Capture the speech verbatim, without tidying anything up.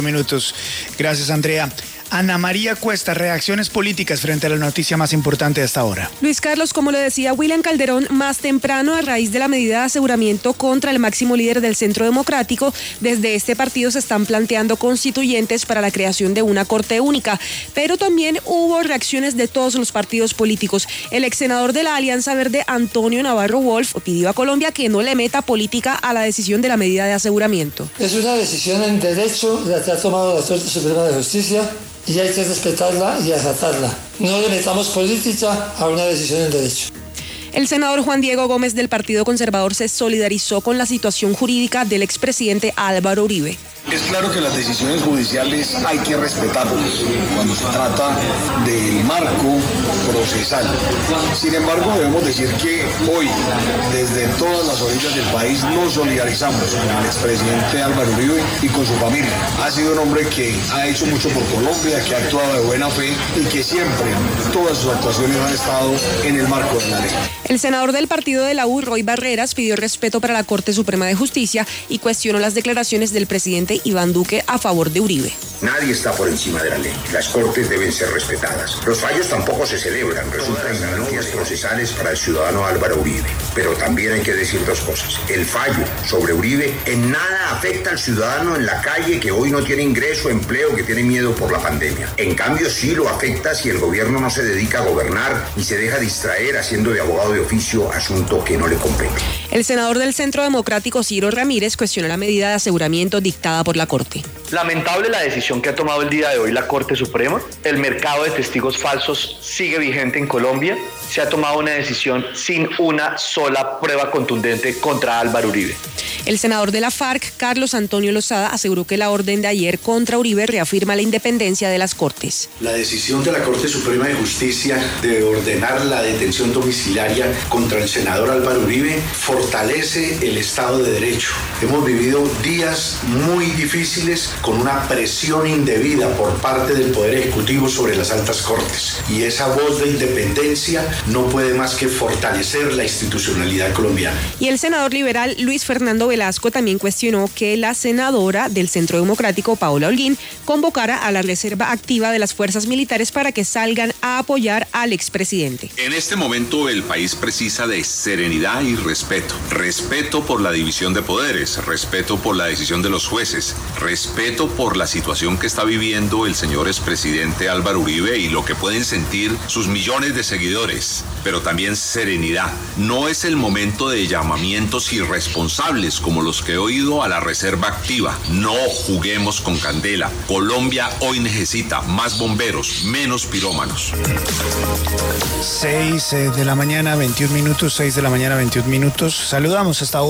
Minutos. Gracias, Andrea. Ana María Cuesta, reacciones políticas frente a la noticia más importante de esta hora. Luis Carlos, como lo decía William Calderón más temprano, a raíz de la medida de aseguramiento contra el máximo líder del Centro Democrático, desde este partido se están planteando constituyentes para la creación de una corte única, pero también hubo reacciones de todos los partidos políticos. El ex senador de la Alianza Verde, Antonio Navarro Wolf, pidió a Colombia que no le meta política a la decisión de la medida de aseguramiento. Es una decisión en derecho la que ha tomado la Corte Suprema de Justicia y hay que respetarla y acatarla. No le metamos política a una decisión en derecho. El senador Juan Diego Gómez del Partido Conservador se solidarizó con la situación jurídica del expresidente Álvaro Uribe. Es claro que las decisiones judiciales hay que respetarlas cuando se trata del marco procesal. Sin embargo, debemos decir que hoy, desde todas las orillas del país, nos solidarizamos con el expresidente Álvaro Uribe y con su familia. Ha sido un hombre que ha hecho mucho por Colombia, que ha actuado de buena fe y que siempre todas sus actuaciones han estado en el marco de la ley. El senador del partido de la U, Roy Barreras, pidió respeto para la Corte Suprema de Justicia y cuestionó las declaraciones del presidente Iván Duque a favor de Uribe. Nadie está por encima de la ley. Las cortes deben ser respetadas. Los fallos tampoco se celebran, resultan garantías procesales para el ciudadano Álvaro Uribe. Pero también hay que decir dos cosas. El fallo sobre Uribe en nada afecta al ciudadano en la calle que hoy no tiene ingreso, empleo, que tiene miedo por la pandemia. En cambio, sí lo afecta si el gobierno no se dedica a gobernar y se deja distraer haciendo de abogado de oficio, asunto que no le compete. El senador del Centro Democrático, Ciro Ramírez, cuestionó la medida de aseguramiento dictada por la Corte. Lamentable la decisión que ha tomado el día de hoy la Corte Suprema. El mercado de testigos falsos sigue vigente en Colombia. Se ha tomado una decisión sin una sola prueba contundente contra Álvaro Uribe. El senador de la FARC, Carlos Antonio Lozada, aseguró que la orden de ayer contra Uribe reafirma la independencia de las Cortes. La decisión de la Corte Suprema de Justicia de ordenar la detención domiciliaria contra el senador Álvaro Uribe fortalece el Estado de Derecho. Hemos vivido días muy difíciles con una presión indebida por parte del Poder Ejecutivo sobre las altas Cortes. Y esa voz de independencia no puede más que fortalecer la institucionalidad colombiana. Y el senador liberal Luis Fernando Velasco también cuestionó que la senadora del Centro Democrático, Paola Holguín, convocara a la reserva activa de las fuerzas militares para que salgan a apoyar al expresidente. En este momento el país precisa de serenidad y respeto. Respeto por la división de poderes, respeto por la decisión de los jueces, respeto por la situación que está viviendo el señor expresidente Álvaro Uribe y lo que pueden sentir sus millones de seguidores, pero también serenidad. No es el momento de llamamientos irresponsables como los que he oído a la reserva activa. No juguemos con candela. Colombia hoy necesita más bomberos, menos pirómanos. seis de la mañana, veintiún minutos, seis de la mañana, veintiún minutos. Saludamos hasta ahora.